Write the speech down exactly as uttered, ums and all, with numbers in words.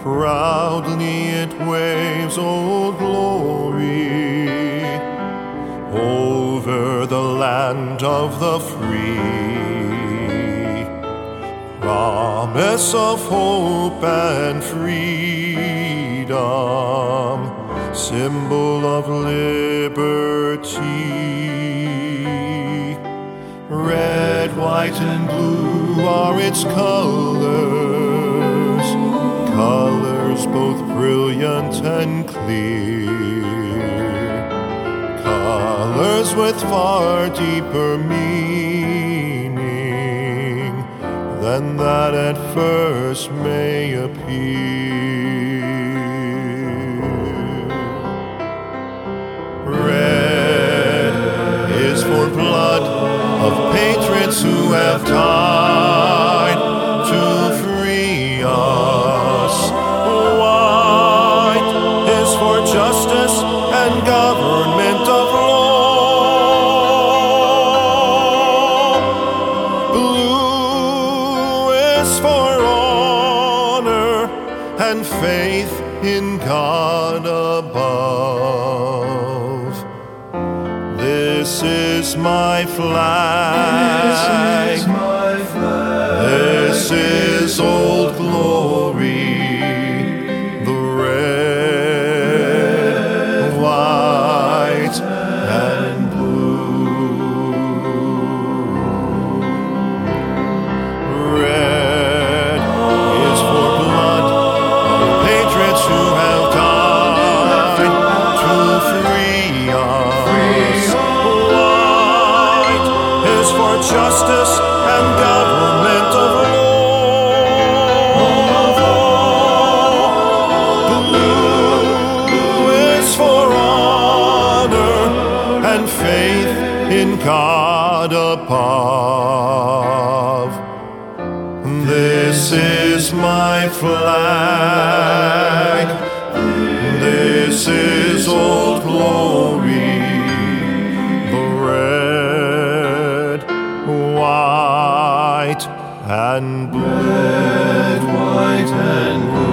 Proudly it waves, Old Glory, over the land of the free. Promise of hope and freedom, symbol of liberty. Red, white, and blue are its colors, colors both brilliant and clear, colors with far deeper meaning than that at first may appear. Red is for blood of patriots who have died to free us. White is for justice and government of law. Blue is for honor and faith in God above. This is my flag. This is my flag. This is Old Glory. The red, white, and blue. Red is for blood of patriots who have died to free us. For justice and government of law. Blue is for honor and faith in God above. This is my flag. This is Old Glory. White and blue. Red, white, and blue.